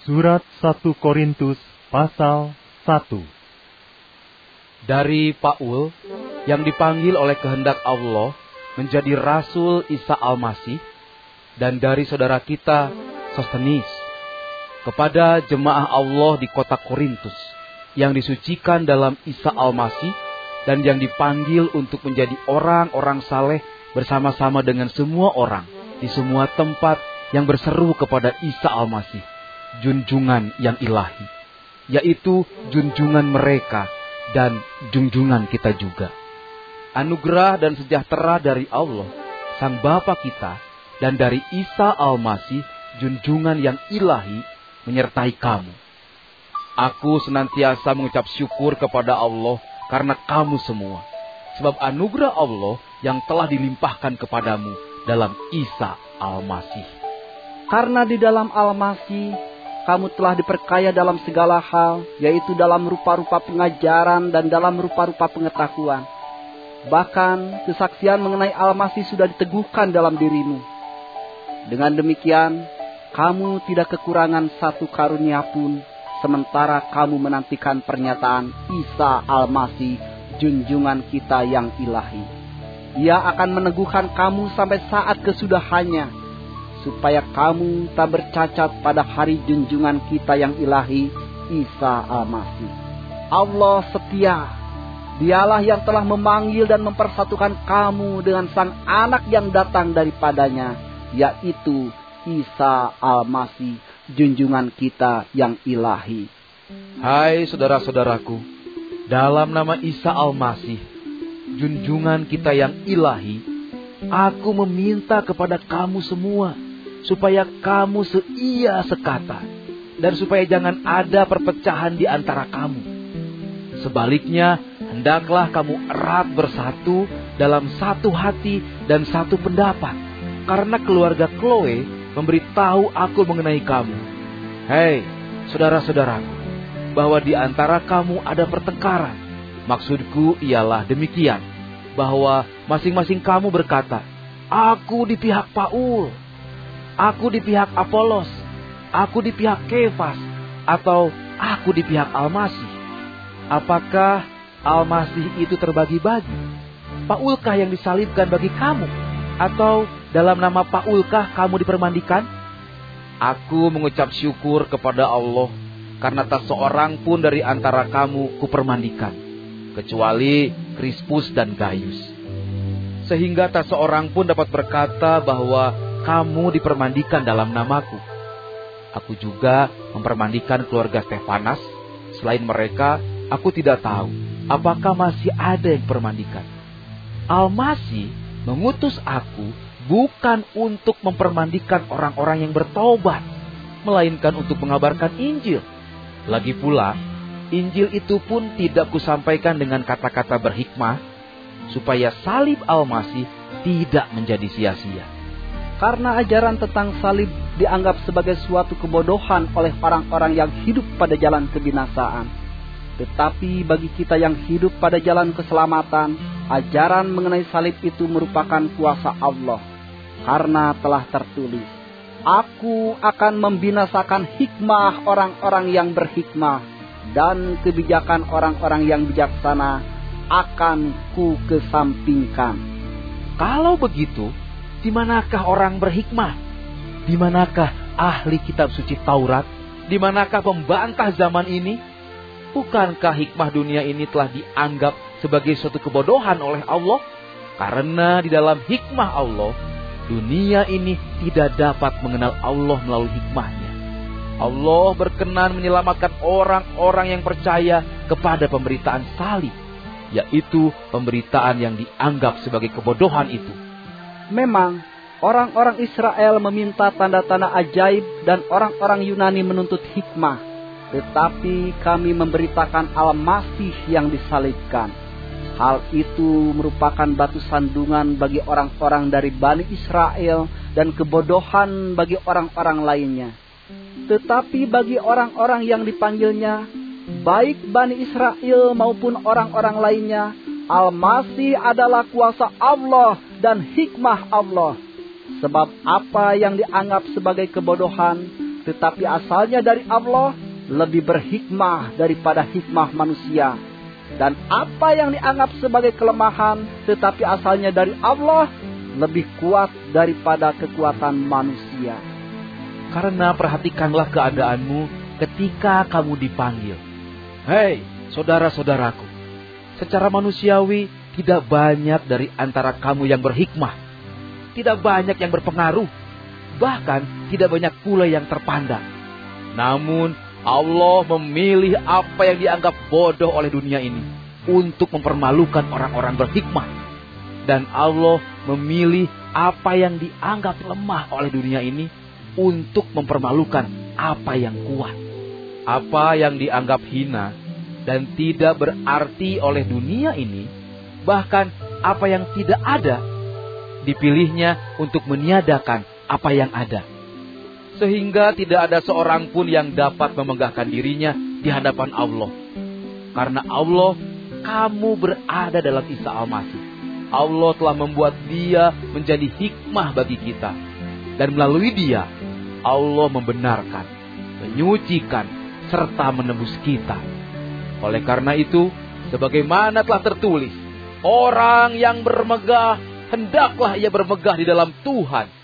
Surat 1 Korintus pasal 1. Dari Paul yang dipanggil oleh kehendak Allah menjadi Rasul Isa Al-Masih, dan dari saudara kita Sostenes, kepada jemaah Allah di kota Korintus yang disucikan dalam Isa Al-Masih dan yang dipanggil untuk menjadi orang-orang saleh bersama-sama dengan semua orang di semua tempat yang berseru kepada Isa Al-Masih, junjungan yang ilahi, yaitu junjungan mereka dan junjungan kita juga. Anugerah dan sejahtera dari Allah, Sang Bapa kita, dan dari Isa Al-Masih, junjungan yang ilahi, menyertai kamu. Aku senantiasa mengucap syukur kepada Allah karena kamu semua, sebab anugerah Allah yang telah dilimpahkan kepadamu dalam Isa Al-Masih. Karena di dalam Al-Masih, kamu telah diperkaya dalam segala hal, yaitu dalam rupa-rupa pengajaran dan dalam rupa-rupa pengetahuan. Bahkan kesaksian mengenai Al-Masih sudah diteguhkan dalam dirimu. Dengan demikian, kamu tidak kekurangan satu karunia pun, sementara kamu menantikan pernyataan Isa Al-Masih, junjungan kita yang ilahi. Ia akan meneguhkan kamu sampai saat kesudahannya, supaya kamu tak bercacat pada hari junjungan kita yang ilahi, Isa Al-Masih. Allah setia. Dialah yang telah memanggil dan mempersatukan kamu dengan Sang Anak yang datang daripadanya, yaitu Isa Al-Masih, junjungan kita yang ilahi. Hai saudara-saudaraku, dalam nama Isa Al-Masih, junjungan kita yang ilahi, aku meminta kepada kamu semua, supaya kamu seia sekata, dan supaya jangan ada perpecahan di antara kamu. Sebaliknya, hendaklah kamu erat bersatu dalam satu hati dan satu pendapat, karena keluarga Chloe memberitahu aku mengenai kamu. Hei, saudara-saudaraku, bahwa di antara kamu ada pertengkaran. Maksudku ialah demikian, bahwa masing-masing kamu berkata, aku di pihak Paul, aku di pihak Apolos, aku di pihak Kefas, atau aku di pihak Al-Masih. Apakah Al-Masih itu terbagi-bagi? Paulkah yang disalibkan bagi kamu? Atau dalam nama Paulkah kamu dipermandikan? Aku mengucap syukur kepada Allah, karena tak seorang pun dari antara kamu kupermandikan, kecuali Krispus dan Gaius. Sehingga tak seorang pun dapat berkata bahwa kamu dipermandikan dalam namaku. Aku juga mempermandikan keluarga Stefanas. Selain mereka, aku tidak tahu apakah masih ada yang dipermandikan. Al-Masih mengutus aku bukan untuk mempermandikan orang-orang yang bertobat, melainkan untuk mengabarkan Injil. Lagi pula, Injil itu pun tidak kusampaikan dengan kata-kata berhikmah, supaya salib Al-Masih tidak menjadi sia-sia. Karena ajaran tentang salib dianggap sebagai suatu kebodohan oleh orang-orang yang hidup pada jalan kebinasaan. Tetapi bagi kita yang hidup pada jalan keselamatan, ajaran mengenai salib itu merupakan kuasa Allah. Karena telah tertulis, aku akan membinasakan hikmah orang-orang yang berhikmah, dan kebijakan orang-orang yang bijaksana akan ku kesampingkan. Kalau begitu, di manakah orang berhikmah? Di manakah ahli kitab suci Taurat? Di manakah pembantah zaman ini? Bukankah hikmah dunia ini telah dianggap sebagai suatu kebodohan oleh Allah? Karena di dalam hikmah Allah, dunia ini tidak dapat mengenal Allah melalui hikmahnya. Allah berkenan menyelamatkan orang-orang yang percaya kepada pemberitaan salib, yaitu pemberitaan yang dianggap sebagai kebodohan itu. Memang, orang-orang Israel meminta tanda-tanda ajaib dan orang-orang Yunani menuntut hikmah. Tetapi kami memberitakan Al-Masih yang disalibkan. Hal itu merupakan batu sandungan bagi orang-orang dari Bani Israel dan kebodohan bagi orang-orang lainnya. Tetapi bagi orang-orang yang dipanggilnya, baik Bani Israel maupun orang-orang lainnya, Al-Masih adalah kuasa Allah dan hikmah Allah. Sebab apa yang dianggap sebagai kebodohan tetapi asalnya dari Allah, lebih berhikmah daripada hikmah manusia. Dan apa yang dianggap sebagai kelemahan, tetapi asalnya dari Allah, lebih kuat daripada kekuatan manusia. Karena perhatikanlah keadaanmu ketika kamu dipanggil. Hei, saudara-saudaraku, secara manusiawi tidak banyak dari antara kamu yang berhikmah, tidak banyak yang berpengaruh, bahkan tidak banyak pula yang terpandang. Namun Allah memilih apa yang dianggap bodoh oleh dunia ini untuk mempermalukan orang-orang berhikmah. Dan Allah memilih apa yang dianggap lemah oleh dunia ini untuk mempermalukan apa yang kuat. Apa yang dianggap hina dan tidak berarti oleh dunia ini, bahkan apa yang tidak ada, dipilihnya untuk meniadakan apa yang ada. Sehingga tidak ada seorang pun yang dapat memegahkan dirinya di hadapan Allah. Karena Allah, kamu berada dalam Isa Al-Masih. Allah telah membuat Dia menjadi hikmah bagi kita. Dan melalui Dia, Allah membenarkan, menyucikan, serta menebus kita. Oleh karena itu, sebagaimana telah tertulis, orang yang bermegah, hendaklah ia bermegah di dalam Tuhan